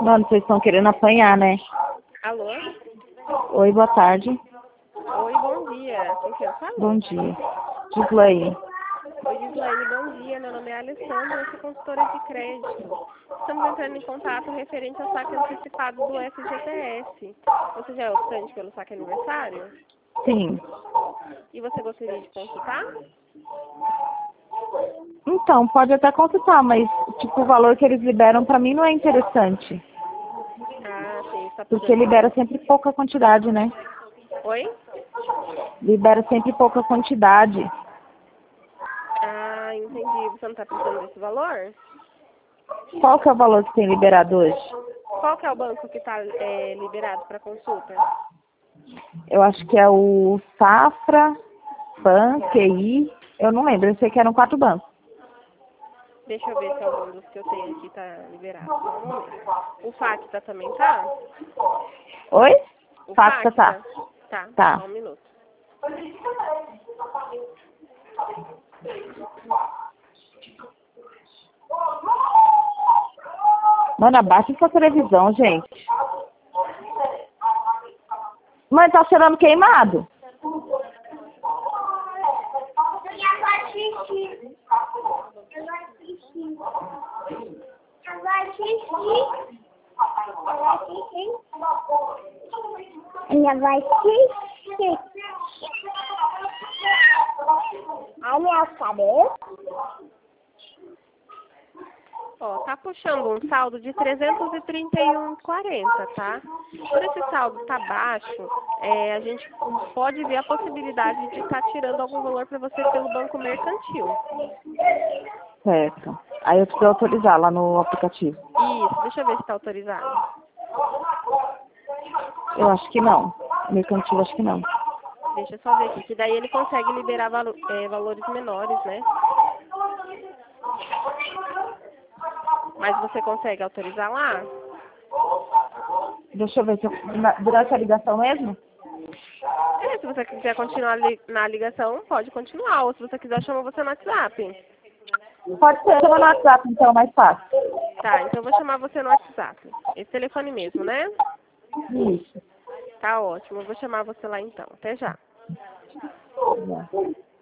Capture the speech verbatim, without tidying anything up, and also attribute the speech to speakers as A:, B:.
A: Mano, vocês estão querendo apanhar, né?
B: Alô?
A: Oi, boa tarde.
B: Oi, bom dia. Com quem eu falo?
A: Bom dia. Gislaine.
B: Oi, Gislaine, bom dia. Meu nome é Alessandra, eu sou consultora de crédito. Estamos entrando em contato referente ao saque antecipado do F G T S. Você já é optante pelo saque aniversário?
A: Sim.
B: E você gostaria de consultar?
A: Então, pode até consultar, mas tipo, o valor que eles liberam pra mim não é interessante.
B: Ah, sim, está
A: Porque
B: precisando.
A: libera sempre pouca quantidade, né?
B: Oi?
A: Libera sempre pouca quantidade.
B: Ah, entendi. Você não está precisando desse valor?
A: Qual que é o valor que tem liberado hoje?
B: Qual que é o banco que está é, liberado para consulta?
A: Eu acho que é o Safra, Ban, Q I. Eu não lembro, eu sei que eram quatro bancos.
B: Deixa eu ver se algum dos que eu tenho aqui tá liberado. Só um momento. O Facta também tá?
A: Oi?
B: O
A: Facta tá.
B: Tá,
A: Tá.
B: só um minuto.
A: Mano, abaixa essa televisão, gente. Mãe, tá cheirando queimado.
C: Ela vai assistir. Ai, meu cabelo.
B: Ó, tá puxando um saldo de trezentos e trinta e um e quarenta, tá? Por esse saldo tá baixo, é, a gente pode ver a possibilidade de estar tirando algum valor para você pelo banco mercantil.
A: Certo. Aí eu preciso autorizar lá no aplicativo.
B: Isso, deixa eu ver se tá autorizado.
A: Eu acho que não. Mercantil, acho que não.
B: Deixa eu só ver aqui, que daí ele consegue liberar valo, é, valores menores, né? Mas você consegue autorizar lá?
A: Deixa eu ver se eu... na- durante a ligação mesmo?
B: É, se você quiser continuar li na ligação, pode continuar. Ou se você quiser, chama você no WhatsApp.
A: Pode ser, chama no WhatsApp, então, é mais fácil.
B: Tá, então eu vou chamar você no WhatsApp. Esse telefone mesmo, né?
A: Isso.
B: Tá ótimo, eu vou chamar você lá então. Até já.
A: Já.